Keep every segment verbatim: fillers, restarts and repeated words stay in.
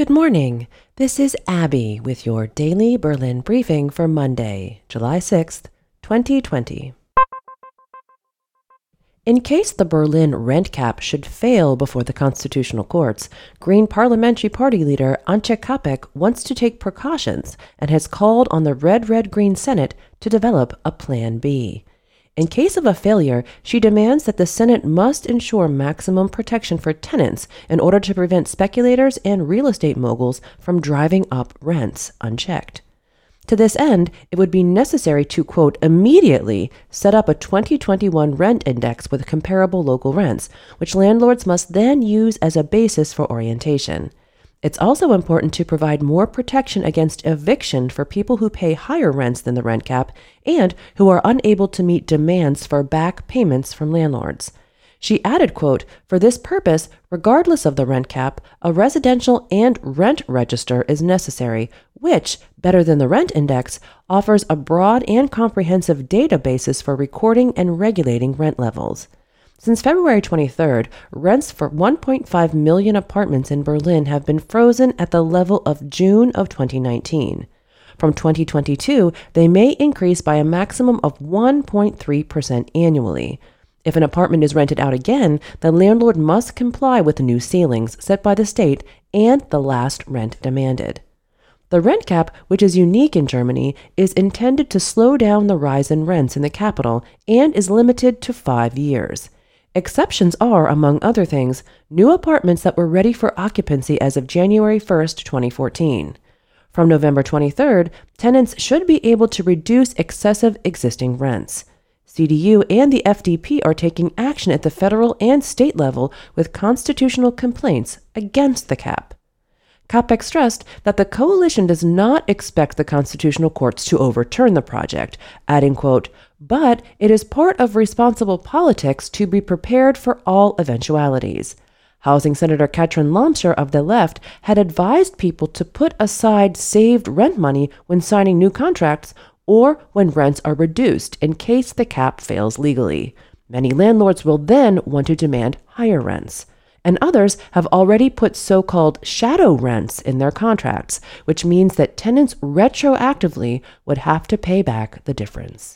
Good morning. This is Abby with your daily Berlin briefing for Monday, July sixth, twenty twenty. In case the Berlin rent cap should fail before the constitutional courts, Green Parliamentary Party leader Antje Kapek wants to take precautions and has called on the Red-Red-Green Senate to develop a Plan B. In case of a failure, she demands that the Senate must ensure maximum protection for tenants in order to prevent speculators and real estate moguls from driving up rents unchecked. To this end, it would be necessary to, quote, immediately set up a twenty twenty-one rent index with comparable local rents, which landlords must then use as a basis for orientation. It's also important to provide more protection against eviction for people who pay higher rents than the rent cap and who are unable to meet demands for back payments from landlords. She added, quote, for this purpose, regardless of the rent cap, a residential and rent register is necessary, which, better than the rent index, offers a broad and comprehensive databases for recording and regulating rent levels. Since February twenty-third, rents for one point five million apartments in Berlin have been frozen at the level of June of twenty nineteen. From twenty twenty-two, they may increase by a maximum of one point three percent annually. If an apartment is rented out again, the landlord must comply with the new ceilings set by the state and the last rent demanded. The rent cap, which is unique in Germany, is intended to slow down the rise in rents in the capital and is limited to five years. Exceptions are, among other things, new apartments that were ready for occupancy as of January first, twenty fourteen. From November twenty-third, tenants should be able to reduce excessive existing rents. C D U and the F D P are taking action at the federal and state level with constitutional complaints against the cap. Kapek stressed that the coalition does not expect the constitutional courts to overturn the project, adding, quote, but it is part of responsible politics to be prepared for all eventualities. Housing Senator Katrin Lomscher of the left had advised people to put aside saved rent money when signing new contracts or when rents are reduced in case the cap fails legally. Many landlords will then want to demand higher rents. And others have already put so-called shadow rents in their contracts, which means that tenants retroactively would have to pay back the difference.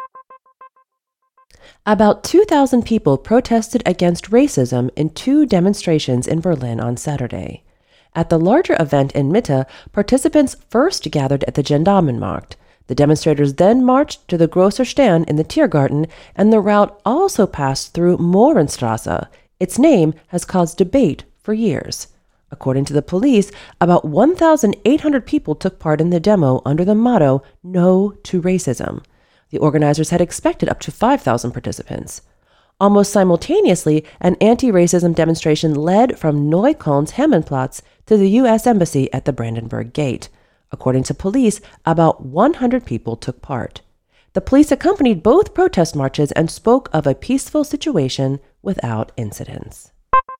About two thousand people protested against racism in two demonstrations in Berlin on Saturday. At the larger event in Mitte, participants first gathered at the Gendarmenmarkt. The demonstrators then marched to the Grosser Stern in the Tiergarten, and the route also passed through Mohrenstrasse. Its name has caused debate for years. According to the police, about one thousand eight hundred people took part in the demo under the motto, No to Racism. The organizers had expected up to five thousand participants. Almost simultaneously, an anti-racism demonstration led from Neukölln's Hermannplatz to the U S Embassy at the Brandenburg Gate. According to police, about one hundred people took part. The police accompanied both protest marches and spoke of a peaceful situation without incidents.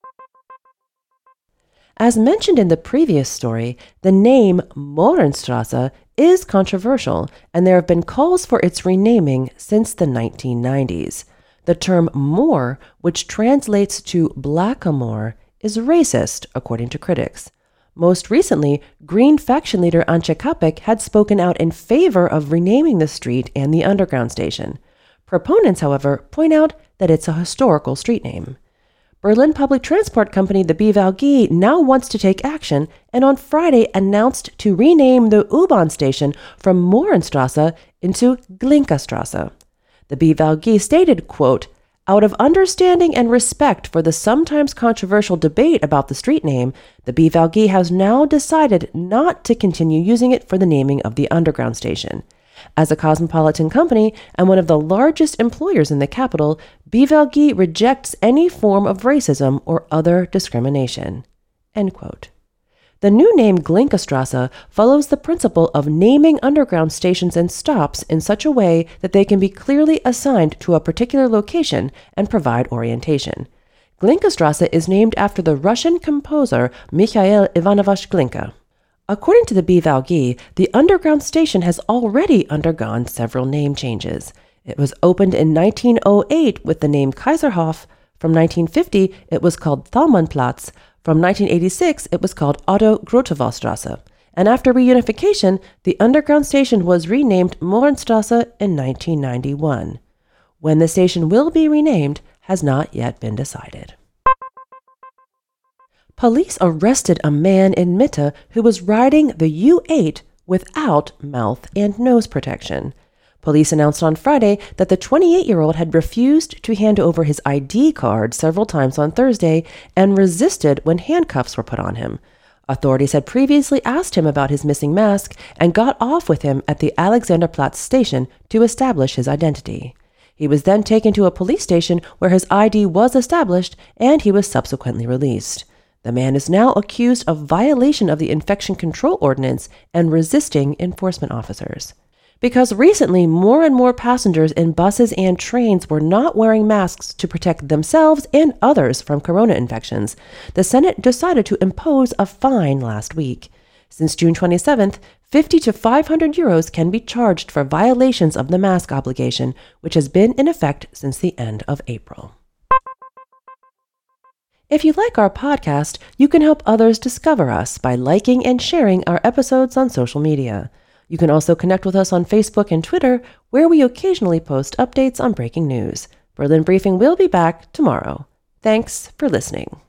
As mentioned in the previous story, the name Mohrenstrasse is controversial, and there have been calls for its renaming since the nineteen nineties. The term Moor, which translates to blackamoor, is racist, according to critics. Most recently, Green faction leader Antje Kapek had spoken out in favor of renaming the street and the underground station. Proponents, however, point out that it's a historical street name. Berlin public transport company the B V L G now wants to take action and on Friday announced to rename the U-Bahn station from Mohrenstrasse into Glinkastrasse. The B V L G stated, quote, out of understanding and respect for the sometimes controversial debate about the street name, the B V L G has now decided not to continue using it for the naming of the underground station. As a cosmopolitan company and one of the largest employers in the capital, B V L G rejects any form of racism or other discrimination. End quote. The new name Glinkastrasse follows the principle of naming underground stations and stops in such a way that they can be clearly assigned to a particular location and provide orientation. Glinkastrasse is named after the Russian composer Mikhail Ivanovich Glinka. According to the B V L G, the underground station has already undergone several name changes. It was opened in nineteen oh eight with the name Kaiserhof, From nineteen fifty, it was called Thalmannplatz. From nineteen eighty-six, it was called Otto Grotewallstrasse. And after reunification, the underground station was renamed Mohrenstrasse in nineteen ninety-one. When the station will be renamed has not yet been decided. Police arrested a man in Mitte who was riding the U eight without mouth and nose protection. Police announced on Friday that the twenty-eight-year-old had refused to hand over his I D card several times on Thursday and resisted when handcuffs were put on him. Authorities had previously asked him about his missing mask and got off with him at the Alexanderplatz station to establish his identity. He was then taken to a police station where his I D was established and he was subsequently released. The man is now accused of violation of the infection control ordinance and resisting enforcement officers. Because recently more and more passengers in buses and trains were not wearing masks to protect themselves and others from corona infections, the Senate decided to impose a fine last week. Since June twenty-seventh, fifty to five hundred euros can be charged for violations of the mask obligation, which has been in effect since the end of April. If you like our podcast, you can help others discover us by liking and sharing our episodes on social media. You can also connect with us on Facebook and Twitter, where we occasionally post updates on breaking news. Berlin Briefing will be back tomorrow. Thanks for listening.